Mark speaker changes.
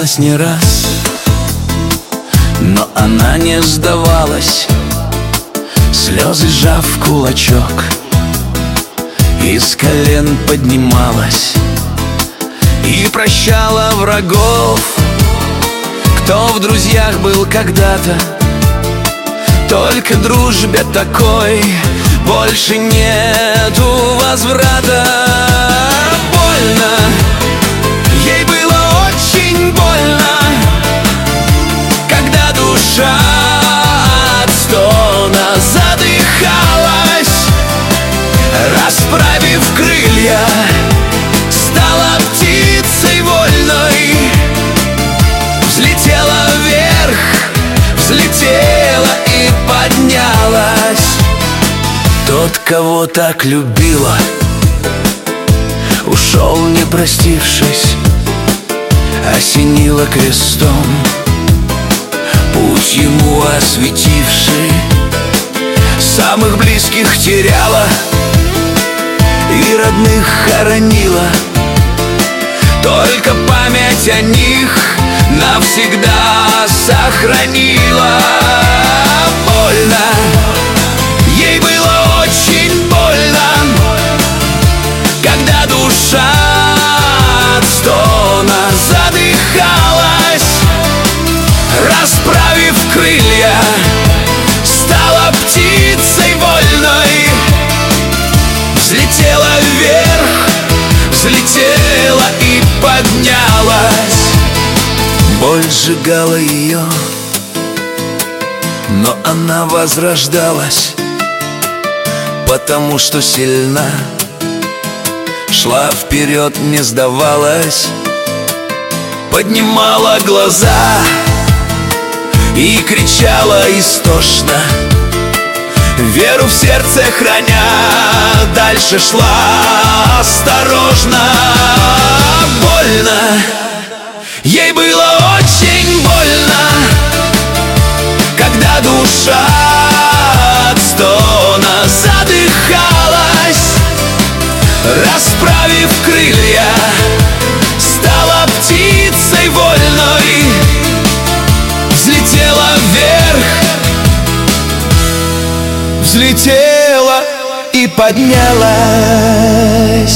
Speaker 1: пыталась не раз, но она не сдавалась. Слезы сжав в кулачок, из колен поднималась и прощала врагов, кто в друзьях был когда-то. Только дружбе такой больше нету возврата. Больно, ей было очень больно, когда душа от стона задыхалась. Расправив крылья, стала птицей вольной, взлетела вверх, взлетела и поднялась. Тот, кого так любила, ушел, не простившись, осенила крестом, путь ему осветивший. Самых близких теряла и родных хоронила, только память о них навсегда сохранила. Больно, ей было очень больно, когда душа от стона задыхалась. Расправив крылья, стала птицей вольной, взлетела вверх, взлетела и поднялась. Боль сжигала ее, но она возрождалась, потому что сильна, шла вперед, не сдавалась, поднимала глаза и кричала истошно, веру в сердце храня, дальше шла осторожно. Больно, ей было очень больно, когда душа от стона задыхалась. Расправив крылья, стала птицей вольной, взлетела вверх, взлетела и поднялась.